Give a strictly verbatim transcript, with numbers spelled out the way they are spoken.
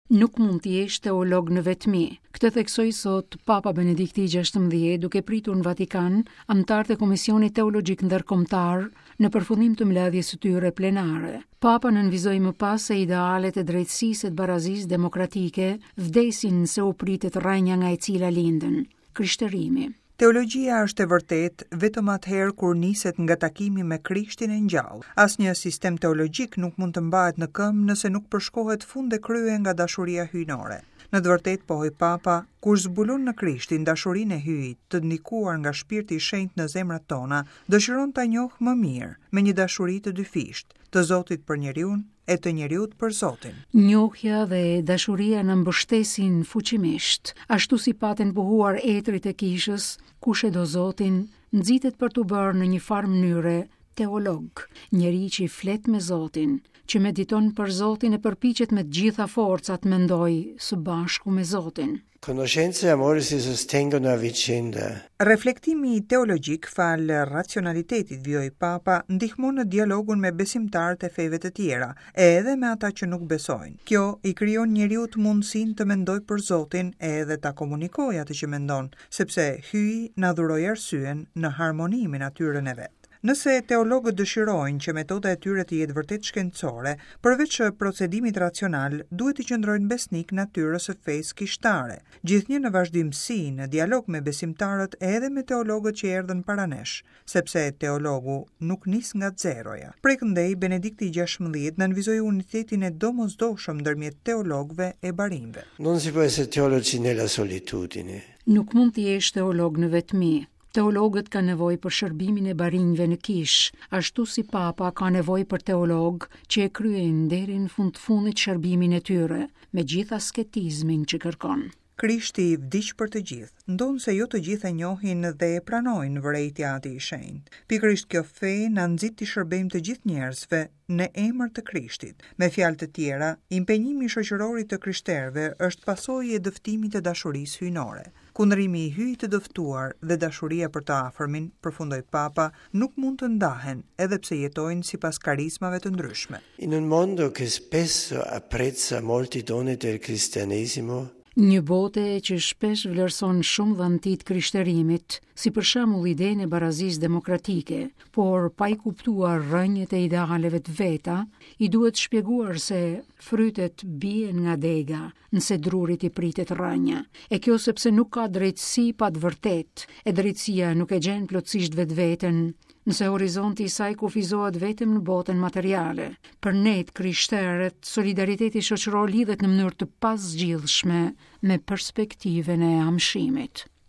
Nuk mund të jesh teolog në vetmi. Këtë theksoi sot Papa Benedikti gjashtëmbëdhjetë duke pritur në Vatikan anëtarët e Komisionit Teologjik Ndërkombëtar në përfundim të mbledhjes së tyre plenare. Papa nënvizoi më pas se idealet e drejtësisë e barazisë demokratike vdesin se u pritet rrënja nga e cila lindën, krishtërimi. Teologjia është e vërtet vetëm atëherë kur niset nga takimi me Krishtin e ngjallë. Asnjë sistem teologjik nuk mund të mbahet në këmbë nëse nuk përshkohet fund e krye nga dashuria hyjnore. Në të vërtetë, pohoi Papa, kur zbulon në Krishtin dashurinë e hyjit, të ndikuar nga Shpirti i Shenjtë në zemrat tona, dëshiron ta njohë më mirë, me një dashuri të dyfishtë, të Zotit për njeriu e të njeriut për Zotin. Njohja dhe dashuria në mbështesin fuqimisht, ashtu si paten pohuar etrit e kishës, kush e do Zotin, nxitet për t'u bërë në një farë mënyre teolog, njeri që i flet me Zotin, që mediton për Zotin e përpiqet me të gjitha forcat mendoj së bashku me Zotin. Conoscenza e amore si sostengono a vicenda. Reflektimi teologjik fal racionalitetit, vjoj Papa, ndihmon në dialogun me besimtarët e feve të tjera, edhe me ata që nuk besojnë. Kjo i krijon njeriut mundësinë të mendoj për Zotin edhe ta komunikojë atë që mendon, sepse hyi na dhuroi arsyen në harmoni me natyrën e vet. Nëse teologët dëshirojnë që metoda e tyre të jetë vërtet shkencore, përveç procedimit racional, duhet të qëndrojnë besnik natyrës së fesë kishtare, gjithnjë në vazhdimsi, në dialog me besimtarët edhe me teologët që erdhën para nesh, sepse teologu nuk nis nga zeroja. Prekëndej, Benedikti gjashtëmbëdhjetë nënvizoi unitetin e domosdoshëm ndërmjet teologëve e barinjve. Non si può essere teologi nella solitudine. Nuk mund të jesh teolog në vetmi. Teologët ka nevojë për shërbimin e barinjve në kish, ashtu si Papa ka nevojë për teolog që e kryejnë deri në fund të fundit shërbimin e tyre, me gjithë asketizmin që kërkon. Krishti i vdiq për të gjithë, ndonë se jo të gjithë e njohin dhe e pranojnë vërejtja ati i shenjtë. Pikërisht kjo fe na nxit të shërbejmë të gjithë njerëzve në emër të Krishtit. Me fjalë të tjera, impenjimi shoqëror të krishterëve është pasojë e dëftimit të dashurisë hyjnore. Kundërimi i hyjit të dëftuar dhe dashuria për të afërmin, përfundoi Papa, nuk mund të ndahen, edhe pse jetojnë sipas karizmave të ndryshme. In un mondo che spesso apprezza molti doni del cristianesimo, një bote që shpesh vlerëson shumë dhëntit krishterimit, si për shembull idenë e barazisë demokratike, por pa i kuptuar rrënjët e idealeve të veta, i duhet shpjeguar se frytet bien nga dega, nëse drurit i pritet rrënja. E kjo sepse nuk ka drejtësi pa të vërtet, e drejtësia nuk e gjen plotësisht vetveten, nëse horizonti i saj kufizohet vetëm në botën materiale. Për ne të krishterët, solidariteti shoqëror lidhet në mënyrë të pazgjidhshme me perspektivën e amshimit.